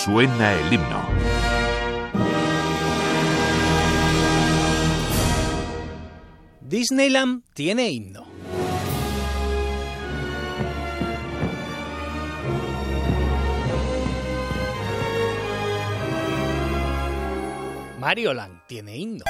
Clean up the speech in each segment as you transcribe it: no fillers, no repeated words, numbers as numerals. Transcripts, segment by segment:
Suena el himno. Disneyland tiene himno. Marioland tiene himno.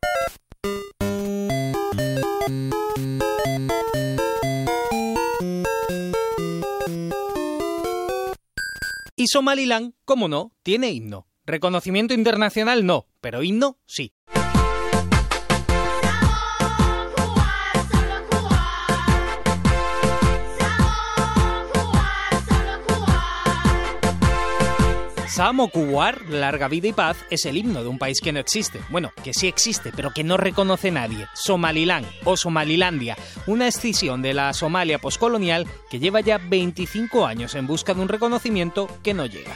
Y Somaliland, como no, tiene himno. Reconocimiento internacional no, pero himno sí. Samo Kuwar, larga vida y paz, es el himno de un país que no existe. Bueno, que sí existe, pero que no reconoce nadie. Somaliland, o Somalilandia, una escisión de la Somalia poscolonial que lleva ya 25 años en busca de un reconocimiento que no llega.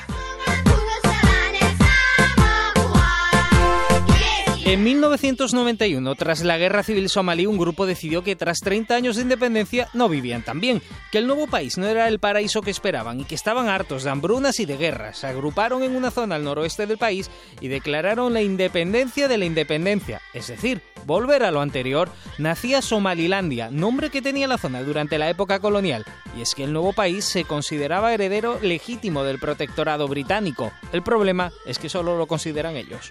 En 1991, tras la Guerra Civil Somalí, un grupo decidió que tras 30 años de independencia no vivían tan bien, que el nuevo país no era el paraíso que esperaban y que estaban hartos de hambrunas y de guerras. Se agruparon en una zona al noroeste del país y declararon la independencia de la independencia, es decir, volver a lo anterior. Nacía Somalilandia, nombre que tenía la zona durante la época colonial, y es que el nuevo país se consideraba heredero legítimo del protectorado británico. El problema es que solo lo consideran ellos.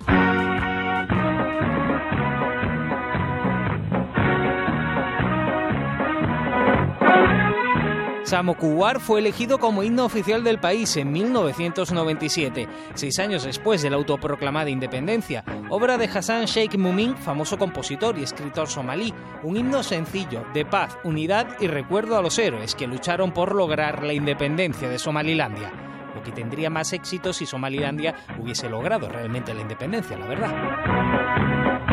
Samo Kuwar fue elegido como himno oficial del país en 1997, 6 años después de la autoproclamada independencia, obra de Hassan Sheikh Mohammed, famoso compositor y escritor somalí, un himno sencillo, de paz, unidad y recuerdo a los héroes que lucharon por lograr la independencia de Somalilandia, lo que tendría más éxito si Somalilandia hubiese logrado realmente la independencia, la verdad.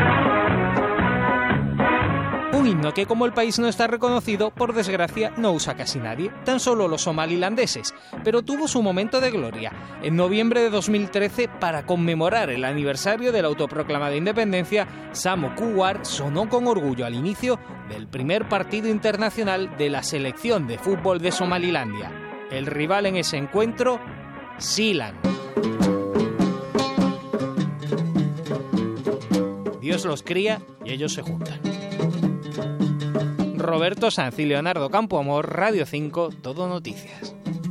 Un himno que, como el país no está reconocido, por desgracia no usa casi nadie, tan solo los somalilandeses, pero tuvo su momento de gloria. En noviembre de 2013, para conmemorar el aniversario de la autoproclamada independencia, Samo Kuwar sonó con orgullo al inicio del primer partido internacional de la selección de fútbol de Somalilandia. El rival en ese encuentro, Sealand. Dios los cría y ellos se juntan. Roberto Sanz y Leonardo Campoamor, Radio 5, Todo Noticias.